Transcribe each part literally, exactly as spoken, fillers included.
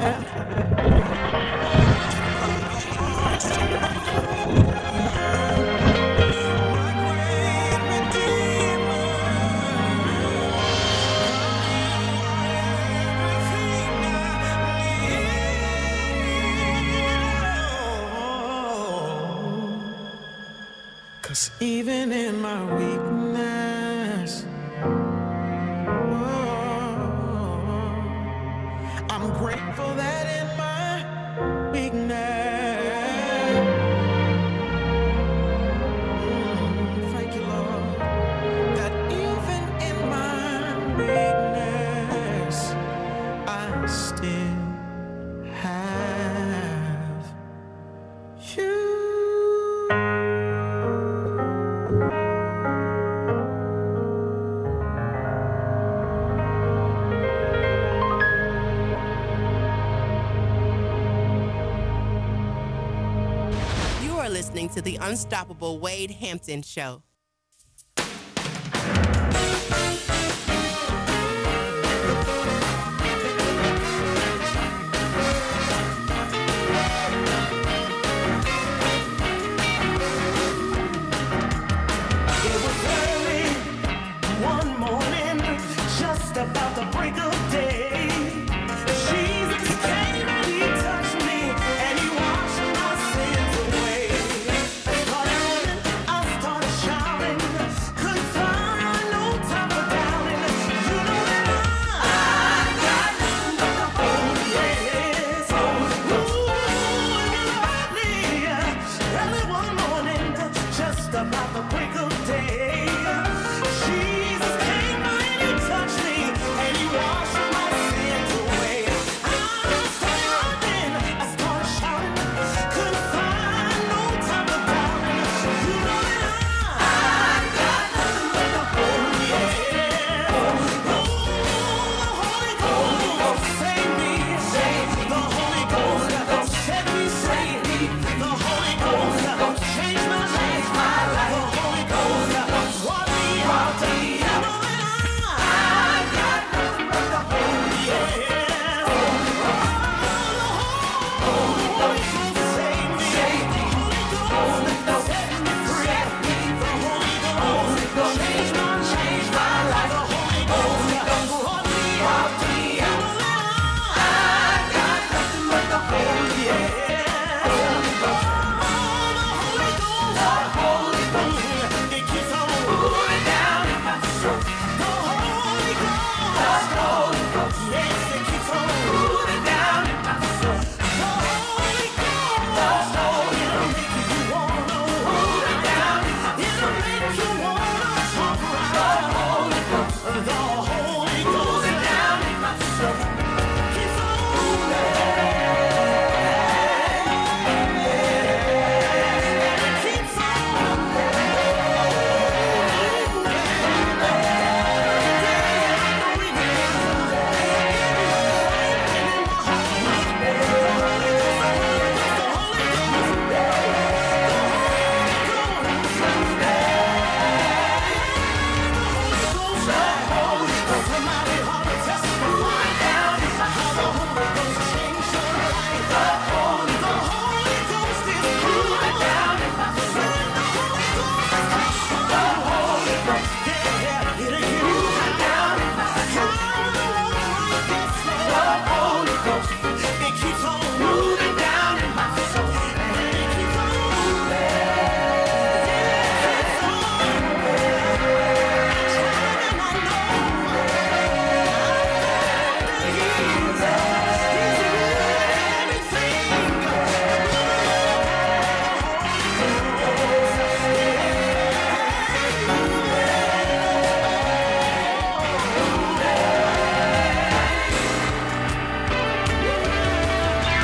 'Cause even in my weakness, oh, I'm grateful that in my weakness, mm, thank you, Lord, that even in my weakness, I still have you. Listening to the unstoppable Wade Hampton Show. It was early one morning, just about the break of day. Jesus came and he touched me, and he washed my sins away. I started running, I started shouting, couldn't find no time for doubting. You know that I, I got nothing but the Holy, yes. Ooh, early, early one morning, just about the break of day. Jesus came by and he touched me, and he washed my sins away. I started running, I started shouting, couldn't find no time for doubting. You know that I, I got nothing but the Holy, yeah. Oh, the Holy Ghost saved me, the Holy Ghost set me free, the Holy Ghost changed my life, the Holy Ghost brought me out. You know that I, I got nothing but the Holy, yeah. Oh, the Holy Ghost saved me, the Holy Ghost set me free, the Holy Ghost changed my life, the Holy Ghost brought me out. You know that I, I got nothing but the Holy, yeah. It keeps on moving down in my soul. The Holy Ghost, yes, it keeps on moving down in my soul. The Holy Ghost, it'll make you wanna move it down. It'll make you wanna talk right. The Holy Ghost, the Holy Ghost down in my soul. Keeps on moving. Keeps on it keeps on moving down in my soul. And it keeps on moving. It's on trying, I know. He's, he's everything.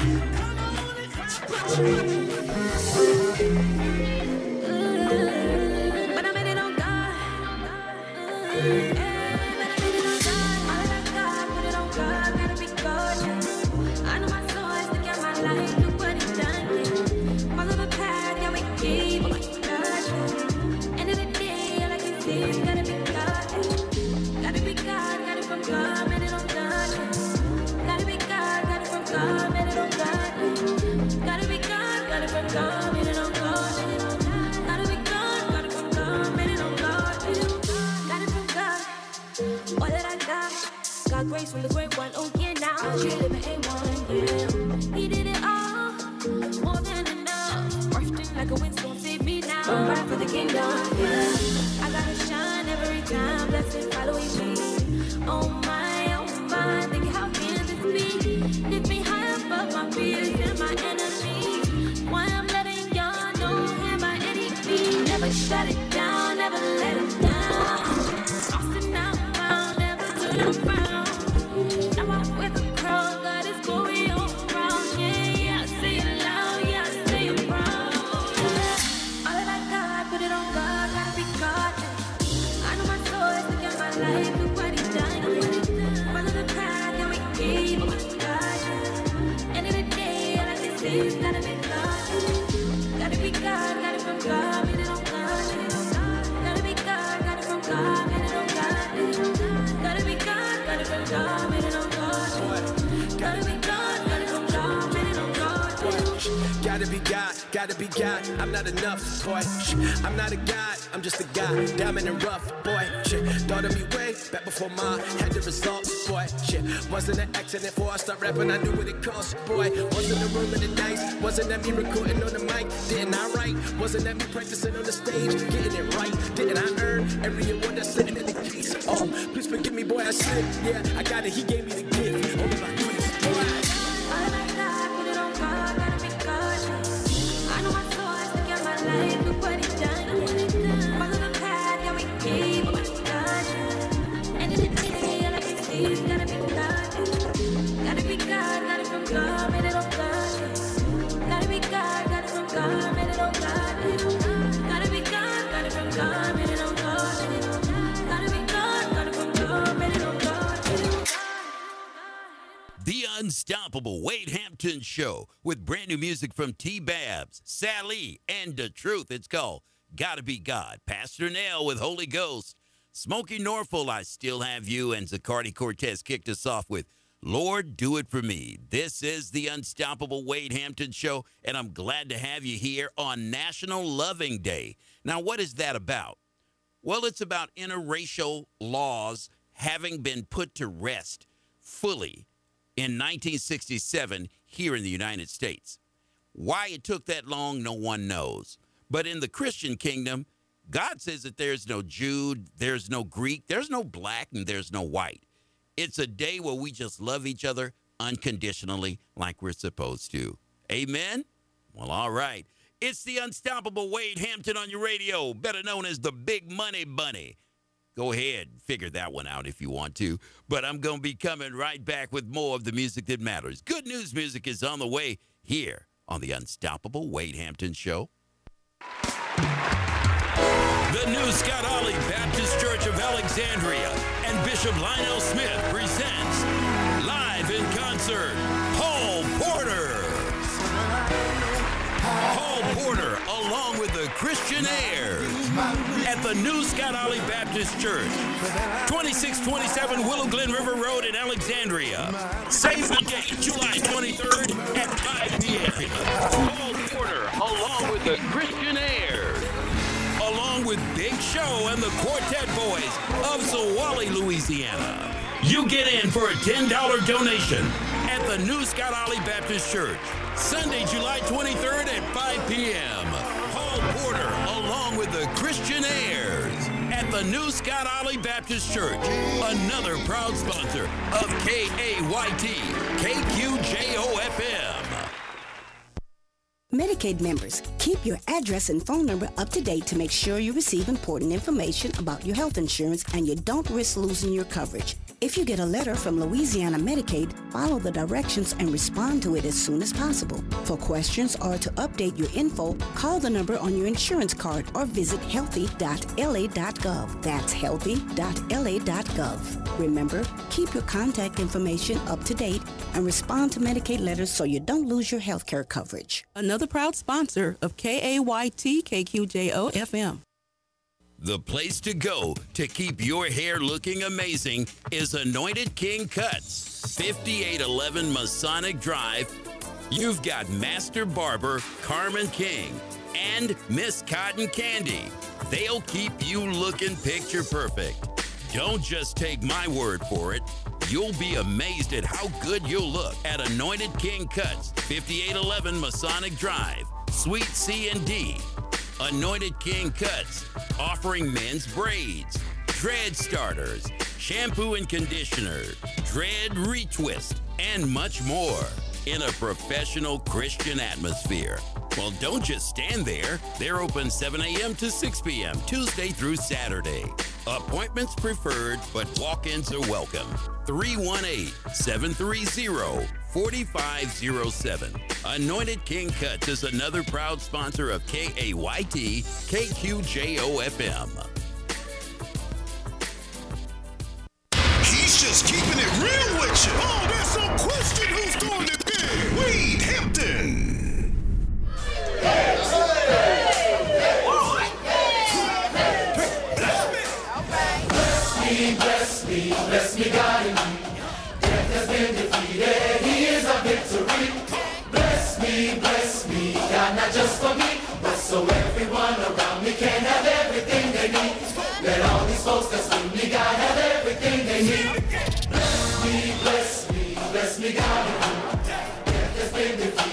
But I made it on God. Yeah, but I made it on God. All that I got, put it on God. Gotta be God. I know my soul has to get my life. Look what He done. Yeah. Follow the path, yeah, we keep. Oh my God. End of the day, all I can see is gotta be God. Gotta be God, got it from God, made it on God. Gotta be God, got it from God, made it on God. Gotta be God, got it from God, made it on God. Gotta be God, got it from God, made it on God. Got it from God, all that I got. Got grace from the great one, oh yeah now. She living A one, yeah. He did it all, more than enough. Bursting like a windstorm, save me now. Right for the kingdom, yeah. I gotta shine every time, blessings following me. Oh my, oh my, think how can this be? Lift me high above my fears and my enemies. Why I'm letting y'all know him by any means. Never shut it down, never let it down. Lost and now found, never turn around. Now I'm with a crowd, God is glory all around. Yeah, yeah, say it loud, yeah, say it proud. All that I got, put it on God, gotta be God. I know my soul is to get my life, look what He done. Follow the path, and we keep, oh my God. End of the day, all I can see is gotta be God. Gotta be God, got it from God, made it on God. Gotta be God, got it from God, made it on God. Gotta be God, got it from God, made it on God. Gotta be God, got it from God, made it on God. Gotta be God, gotta be God. I'm not enough, boy. I'm not a god, I'm just a guy. Diamond and rough, boy. Shit, thought of me way back before Ma had the results, boy. Shit, wasn't an accident before I start rapping. I knew what it cost, boy. Wasn't the room in the dice, wasn't that me recording on the mic? Didn't I write? Wasn't that me practicing on the stage, getting it right? Didn't I earn every award that's sitting in the case? Oh, please forgive me, boy. I slipped. Yeah, I got it. He gave me the gift. Only my grace, boy. All I got, put it on God, gotta be God. I know my soul has to get my life, look what He done. Follow the path, yeah, we keep, oh my God. End of the day, all I can see is gotta be God. Gotta be God, got it from God, made it on God. Gotta be God, got it from God, made it on God. Gotta be God, got it from God, made it on God. Gotta be God, got it from God, made it on God. The Unstoppable Wade Hampton Show with brand new music from T-Babs, Sally, and The Truth. It's called Gotta Be God. Pastor Nell with Holy Ghost. Smokey Norfolk, I Still Have You, and Zacardi Cortez kicked us off with Lord, Do It For Me. This is the Unstoppable Wade Hampton Show, and I'm glad to have you here on National Loving Day. Now, what is that about? Well, it's about interracial laws having been put to rest fully in nineteen sixty-seven here in the United States. Why it took that long, no one knows. But in the Christian kingdom, God says that there's no Jew, there's no Greek, there's no black, and there's no white. It's a day where we just love each other unconditionally like we're supposed to. Amen? Well, all right. It's the Unstoppable Wade Hampton on your radio, better known as the Big Money Bunny. Go ahead and figure that one out if you want to. But I'm going to be coming right back with more of the music that matters. Good news music is on the way here on the Unstoppable Wade Hampton Show. The New Scott Ollie Baptist Church of Alexandria and Bishop Lionel Smith presents live in concert, Paul Porter. Paul Porter, along with the Christian Heirs, at the New Scott Ollie Baptist Church, twenty-six twenty-seven Willow Glen River Road in Alexandria. Save the date, July twenty-third at five p.m. Paul Porter, along with the Christian Heirs, along with Big Show and the Quartet Boys of Zwolle, Louisiana. You get in for a ten dollars donation at the New Scott Ollie Baptist Church, Sunday, July twenty-third at five p.m. Paul Porter, along with the Christian Heirs, at the New Scott Ollie Baptist Church, another proud sponsor of K A Y T, K Q J O F M. Medicaid members, keep your address and phone number up to date to make sure you receive important information about your health insurance and you don't risk losing your coverage. If you get a letter from Louisiana Medicaid, follow the directions and respond to it as soon as possible. For questions or to update your info, call the number on your insurance card or visit healthy dot L A dot gov. That's healthy dot L A dot gov. Remember, keep your contact information up to date and respond to Medicaid letters so you don't lose your health care coverage. Another proud sponsor of K A Y T K Q J O F M. The place to go to keep your hair looking amazing is Anointed King Cuts, fifty-eight eleven Masonic Drive. You've got Master Barber Carmen King and Miss Cotton Candy. They'll keep you looking picture perfect. Don't just take my word for it. You'll be amazed at how good you'll look at Anointed King Cuts, fifty-eight eleven Masonic Drive, Suite C and D. Anointed King Cuts, offering men's braids, dread starters, shampoo and conditioner, dread retwist, and much more in a professional Christian atmosphere. Well, don't just stand there. They're open seven a.m. to six p.m. Tuesday through Saturday. Appointments preferred, but walk-ins are welcome. three one eight, seven three zero, four five zero seven. Anointed King Cuts is another proud sponsor of K A Y T K Q J O F M. He's just keeping it real with you. Oh, there's no question who's doing it big. Wade Hampton. Bless me, bless me, God in me. Death has been defeated, He is our victory. Bless me, bless me, God, not just for me, but so everyone around me can have everything they need. Let all these folks that's with me, God, have everything they need. Bless me, bless me, bless me, God in me. Death has been defeated.